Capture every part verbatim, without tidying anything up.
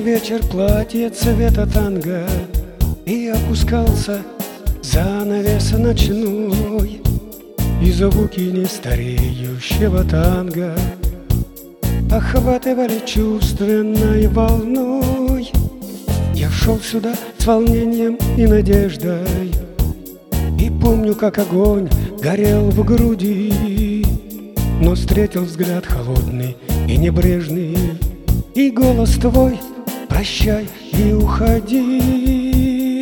вечер платье цвета танго, и опускался занавес ночной, и звуки нестареющего танго охватывали чувственной волной. Я шел сюда с волнением и надеждой, и помню, как огонь горел в груди, но встретил взгляд холодный и небрежный, и голос твой: прощай и уходи.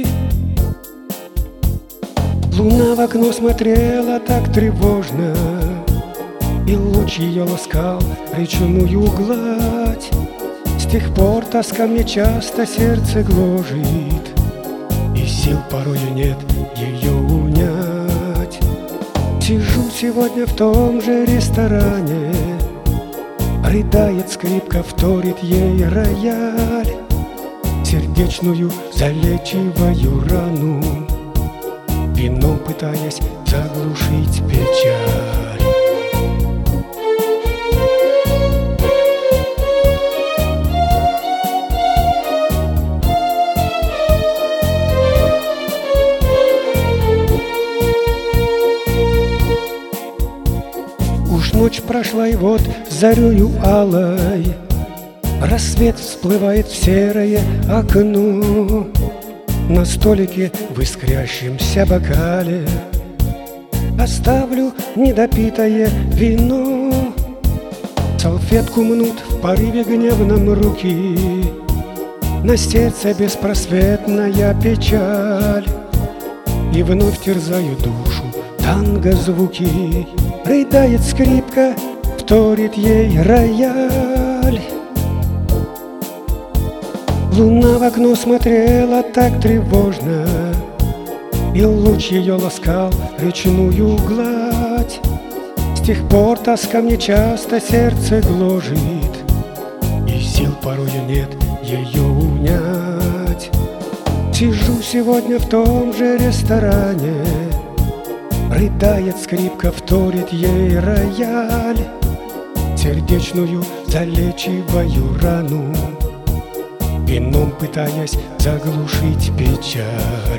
Луна в окно смотрела так тревожно, и луч ее ласкал речную гладь. С тех пор тоска мне часто сердце гложет, и сил порою нет ее унять. Сижу сегодня в том же ресторане, рыдает скрипка, вторит ей рояль. Сердечную залечиваю рану, вином пытаясь заглушить печаль. Уж ночь прошла, и вот зарею алой рассвет всплывает в серое окно. На столике в искрящемся бокале оставлю недопитое вино. Салфетку мнут в порыве гневном руки, на сердце беспросветная печаль. И вновь терзаю душу танго звуки, рыдает скрипка, вторит ей рояль. Луна в окно смотрела так тревожно, и луч ее ласкал речную гладь. С тех пор тоска мне часто сердце гложет, и сил порою нет ее унять. Сижу сегодня в том же ресторане, рыдает скрипка, вторит ей рояль. Сердечную залечиваю рану, вином пытаясь заглушить печаль.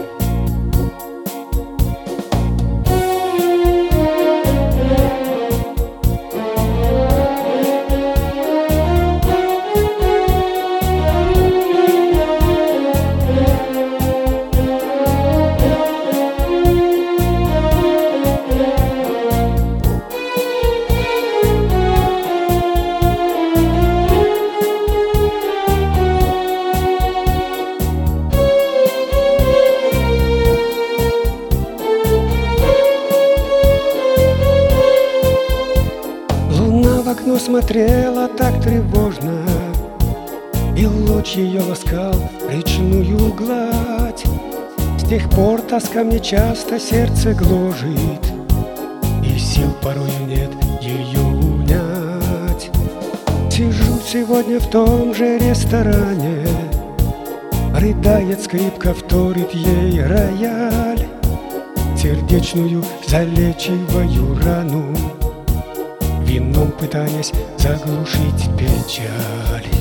В окно смотрела так тревожно, и луч ее ласкал речную гладь. С тех пор тоска мне часто сердце гложет, и сил порою нет ее унять. Сижу сегодня в том же ресторане, рыдает скрипка, вторит ей рояль. Сердечную залечиваю рану, вином пытаясь заглушить печаль.